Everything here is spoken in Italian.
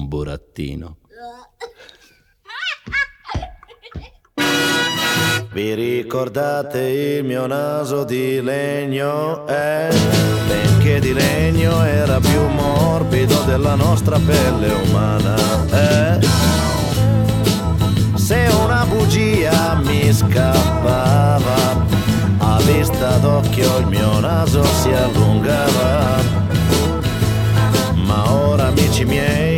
burattino. Vi ricordate il mio naso di legno? Benché di legno era più morbido della nostra pelle umana. Se una bugia mi scappava, a vista d'occhio il mio naso si allungava. Ma ora amici miei